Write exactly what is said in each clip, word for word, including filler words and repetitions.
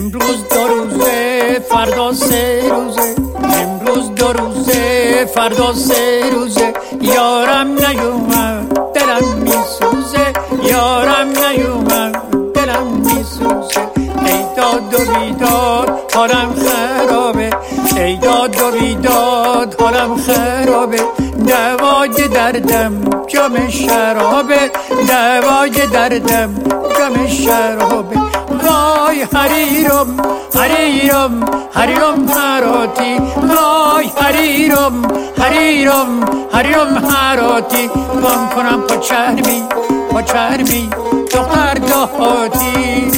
امروز دو روزه فردا سه روزه، امروز دو روزه فردا سه روزه، یارم نیومد دلم میسوزه، یارم نیومد دلم میسوزه. ای داد و بیداد حالم خرابه، ای داد و بیداد حالم خرابه، دوای دردم جام شرابه، دوای دردم جام شرابه. وای حریرم حریرم حریرم هراتی، وای حریرم حریرم حریرم هراتی، گم کنم پا چرمی پا چرمی دختر دهاتی.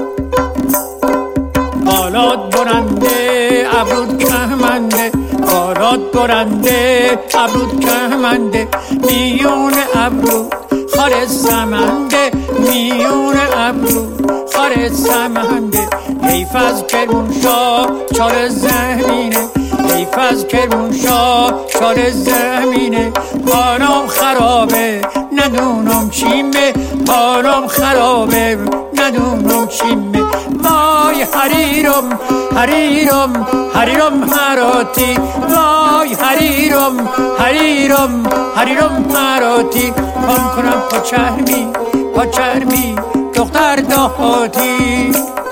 بالات برنده ابرود کهمنده، بالات برنده ابرود کهمنده، میون ابرو خال سمنده، میون ابرو خال سمنده. حیف از کرمانشاه چار زمینه، حیف از کرمانشاه چار زمینه، حالم خرابه ندونم چیمه، حالم خرابه ندونم چیمه. وای حریرم حریرم حریرم هراتی، وای حریرم حریرم حریرم هراتی، پام کنم پا چرمی پا چرمی دختر دهاتی.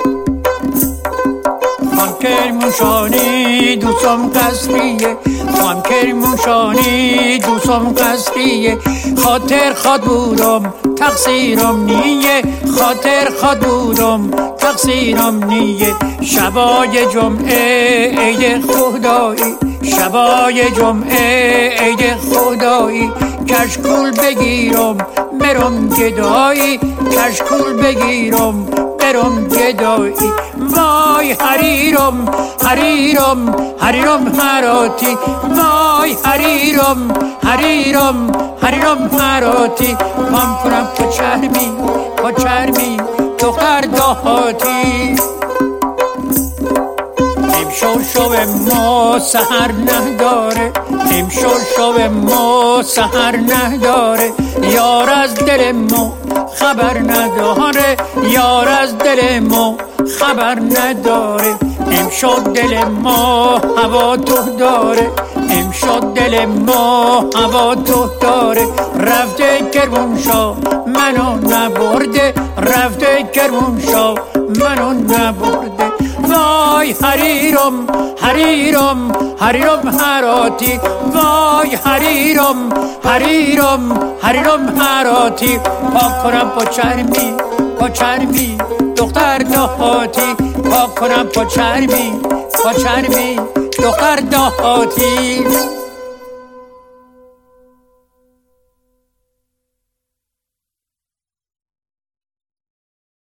خان کرمانشاهی دوستم قصریه، خان کرمانشاهی دوستم قصریه، خاطر خود بودم تقصیرم نیه، خاطر خود بودم تقصیرم نیه. شبای جمعه عید خدایی، شبای جمعه عید خدایی، کشکول بگیرم برم گدایی، کشکول بگیرم برم گدایی. وای حریرم حریرم حریرم هراتی، وای حریرم حریرم حریرم هراتی، پام کنم پا چرمی پا چرمی دختر دهاتی. امشو شو ما سحر نداره، امشو شو ما سحر نداره، یار از دل ما خبر نداره، یار از دل ما خبر نداره. امشو دل ما هوا تو داره، امشو دل ما هوا تو داره، رفته کرمانشاه منو نبرده، رفته کرمانشاه منو نبرده. وای حریرم حریرم حریرم هراتی، وای حریرم حریرم حریرم هراتی، پاک کنم پا چرمی پا چرمی دختر دهاتی، پاک کنم پا چرمی پا چرمی دختر دهاتی.